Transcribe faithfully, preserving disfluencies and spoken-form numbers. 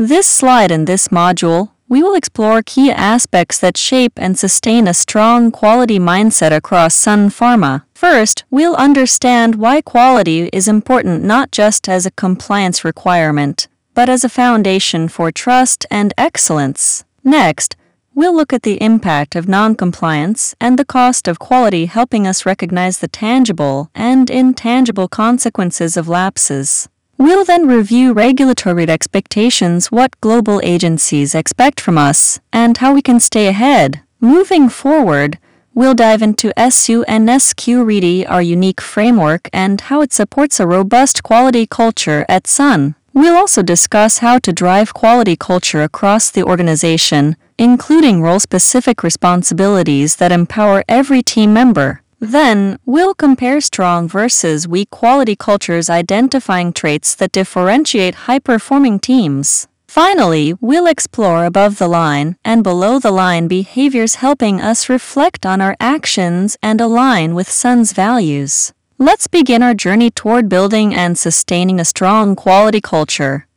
This slide in this module, we will explore key aspects that shape and sustain a strong quality mindset across Sun Pharma. First, we'll understand why quality is important not just as a compliance requirement, but as a foundation for trust and excellence. Next, we'll look at the impact of non-compliance and the cost of quality, helping us recognize the tangible and intangible consequences of lapses. We'll then review regulatory expectations, what global agencies expect from us, and how we can stay ahead. Moving forward, we'll dive into S U N S Q Ready, our unique framework, and how it supports a robust quality culture at Sun. We'll also discuss how to drive quality culture across the organization, including role-specific responsibilities that empower every team member. Then, we'll compare strong versus weak quality cultures, identifying traits that differentiate high-performing teams. Finally, we'll explore above-the-line and below-the-line behaviors, helping us reflect on our actions and align with Sun's values. Let's begin our journey toward building and sustaining a strong quality culture.